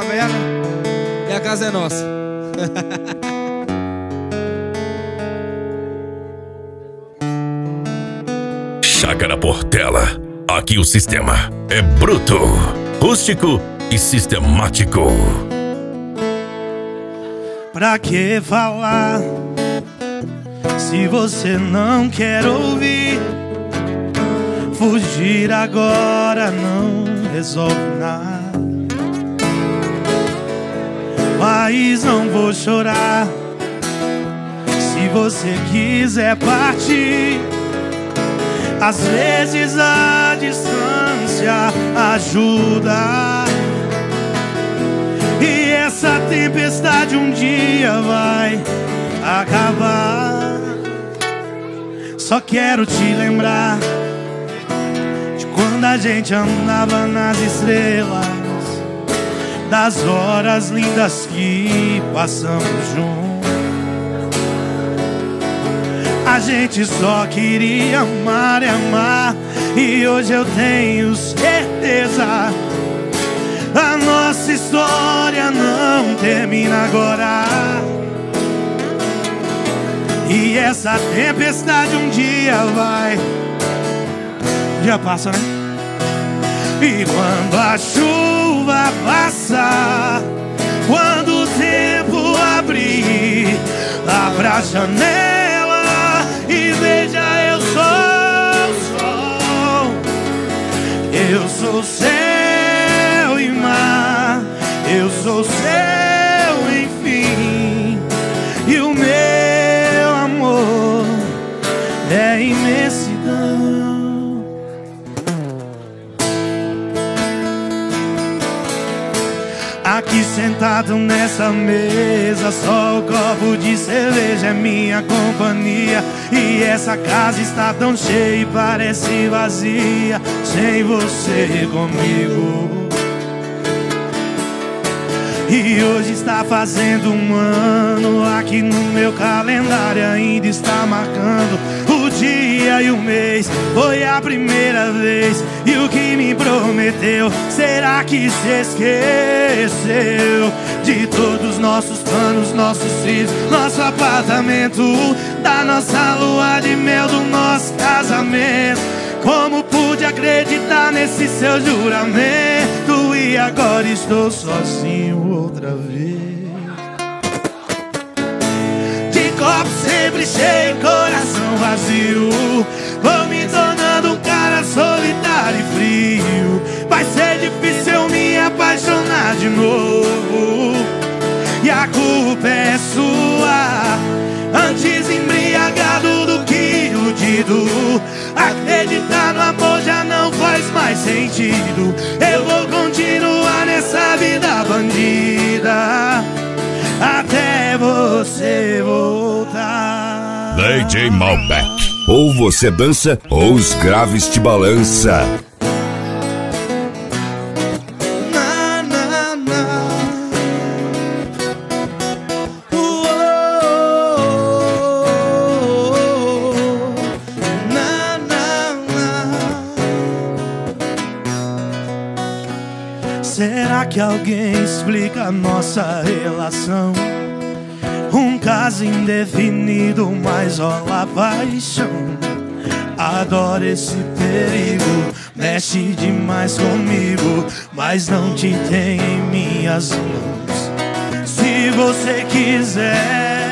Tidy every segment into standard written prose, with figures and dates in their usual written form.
favela e a casa é nossa. Chácara Portela. Aqui o sistema é bruto, rústico e sistemático. Pra que falar se você não quer ouvir? Fugir agora não resolve nada. Mas não vou chorar se você quiser partir. Às vezes a distância ajuda, e essa tempestade um dia vai acabar. Só quero te lembrar de quando a gente andava nas estrelas, das horas lindas que passamos juntos. A gente só queria amar e amar, e hoje eu tenho certeza a nossa história não termina agora. E essa tempestade um dia vai, já passa, né? E quando a chuva passar, quando o tempo abrir, abra a janela e veja, eu sou o sol, eu sou céu e mar, eu sou céu, enfim, e o meu amor é imensidão. Aqui sentado nessa mesa, só o copo de cerveja é minha companhia. E essa casa está tão cheia e parece vazia sem você comigo. E hoje está fazendo um ano, aqui no meu calendário ainda está marcando o dia e o mês. Foi a primeira vez, e o que me prometeu, será que se esqueceu de todos os nossos planos, nossos filhos, nosso apartamento, da nossa lua de mel, do nosso casamento? Como pude acreditar nesse seu juramento, e agora estou sozinho outra vez. De copo sempre cheio, coração vazio, vou me tornando um cara solitário e frio. Vai ser difícil eu me apaixonar de novo, e a culpa é sua. Antes embriagado do que iludido, acreditar no amor já não faz mais sentido. Eu vou continuar nessa vida bandida até você voltar. DJ Malbec. Ou você dança, ou os graves te balança. Será que alguém explica a nossa relação? Um caso indefinido, mas rola paixão. Adoro esse perigo, mexe demais comigo, mas não te tenho em minhas mãos. Se você quiser,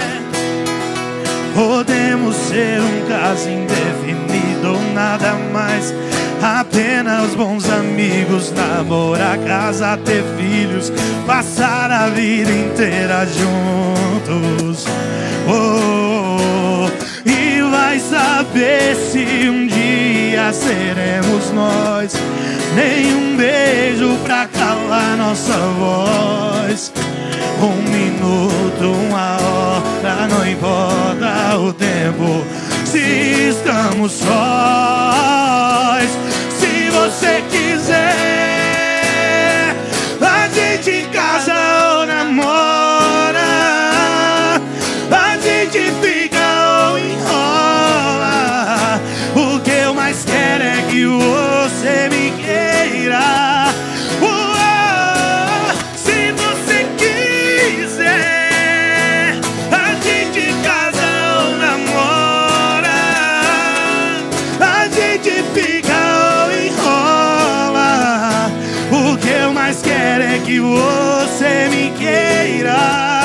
podemos ser um caso indefinido ou nada mais. Apenas bons amigos, namorar, casar, ter filhos, passar a vida inteira juntos. Oh, e vai saber se um dia seremos nós. Nenhum beijo pra calar nossa voz. Um minuto, uma hora, não importa o tempo, se estamos sós. Se você quiser, a gente casa ou namora, a gente fica ou enrola. O que eu mais quero é que você me queira. Se você mais quero é que você me queira.